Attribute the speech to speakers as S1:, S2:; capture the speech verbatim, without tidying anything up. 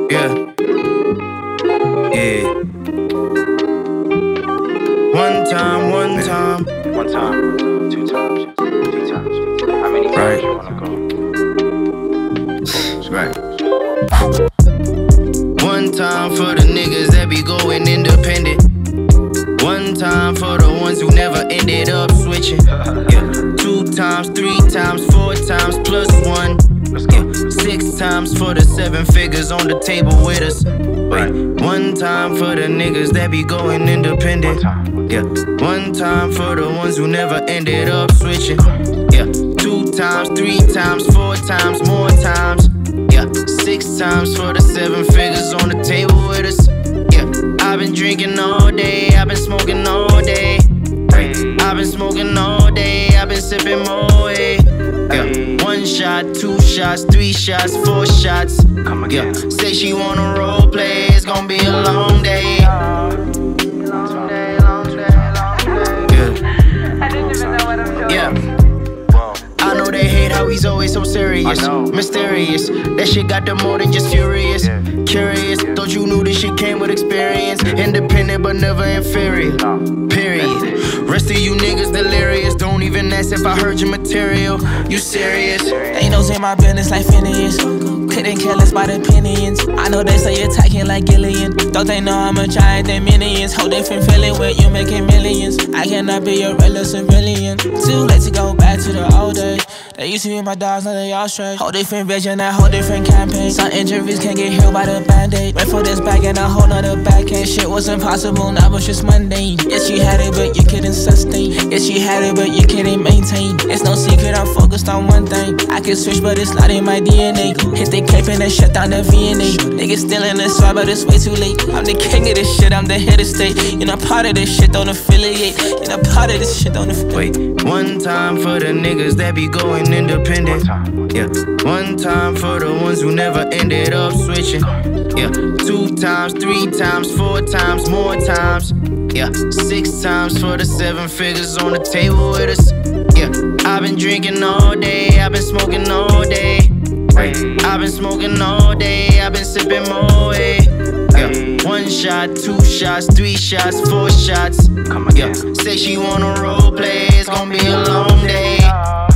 S1: Yeah. Yeah. One time, one time.
S2: One time, two times, three times. How many times
S1: Right.
S2: you wanna go?
S1: Right. One time for the niggas that be going independent. One time for the ones who never ended up switching. Yeah. Two times, three times, four times, plus one. Yeah. Six times for the seven figures on the table with us. Wait. One time for the niggas that be going independent. Yeah. One time for the ones who never ended up switching. Yeah. Two times, three times, four times, more times. Yeah. Six times for the seven figures on the table with us. Yeah. I've been drinking all day, I've been smoking all day. Hey. I've been smoking all day, I've been sipping more. Hey. Yeah. One shot, two shots, three shots, four shots.
S2: Come again.
S1: Yeah. Say she wanna role play, it's gonna be a long day.
S3: Long day, long day, long day.
S1: Yeah.
S3: I didn't even know what I'm doing.
S1: Yeah.
S2: Whoa.
S1: I know they hate how he's always so serious,
S2: I know.
S1: mysterious. That shit got them more than just furious.
S2: Yeah.
S1: Curious, thought you knew this shit came with experience. Independent but never inferior. Period. Rest of you niggas delirious. Don't even ask if I heard your material. You serious?
S4: Ain't no in my business like Phineas. Couldn't care less about opinions. I know they say you're attacking like Gillian. Don't they know I'm a giant, they minions. Whole different feeling when you making millions. I cannot be a regular civilian. Too late to go back to the old days. They used to be my dogs, now they all straight. Whole different vision, that whole different campaign. Some injuries can't get healed by the band-aid. Went for this bag and a whole nother backhand. Shit was impossible, now it's just mundane. Yes, you had it, but you couldn't sustain. Yes, you had it, but you couldn't maintain. It's no secret, I'm focused on one thing. I can switch, but it's not in my D N A. Hit the cape and then shut down the V N A. Niggas still in this swag, but it's way too late. I'm the king of this shit, I'm the head of state. You're not part of this shit, don't affiliate. You're not part of this shit, don't affiliate.
S1: Wait, one time for the niggas that be going independent. Yeah, one time for the ones who never ended up switching. Yeah, two times, three times, four times, more times. Yeah, six times for the seven figures on the table with us. Yeah, I've been drinking all day, I've been smoking all day. Hey. I've been smoking all day, I've been sipping more. Hey. Yeah, one shot, two shots, three shots, four shots.
S2: Come again.
S1: Yeah, say she wanna role play, it's gonna be a long day.